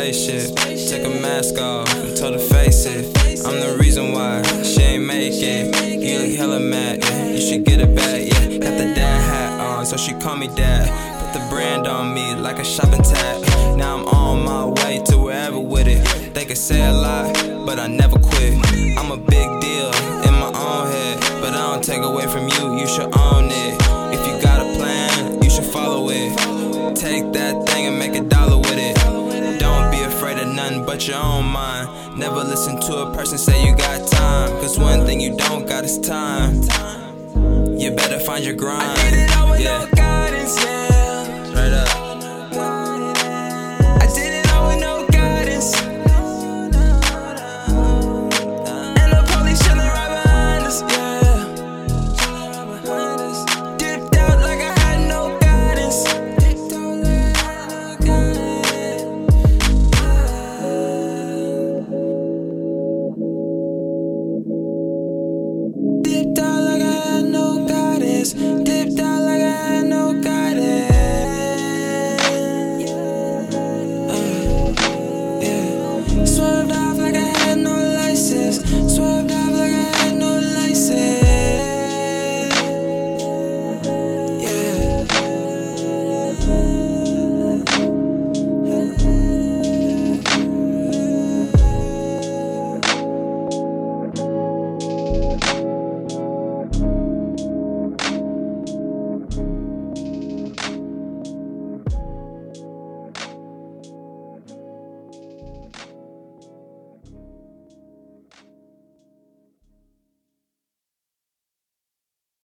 spaceship. Took a mask off and told her face it. I'm the reason why she ain't make it. You look hella mad, yeah. You should get it back, yeah. Got the dad hat on, so she call me dad. Put the brand on me like a shopping tag. Now I'm on my way to wherever with it. They can say a lot, but I never quit. I'm a big deal in my own head, but I don't take away from you, you should own it. If you got a plan, you should follow it. Take that thing and make $1 with it. Don't be afraid of nothing but your own mind. Never listen to a person say you got time, cause one thing you don't got is time. You better find your grind, yeah.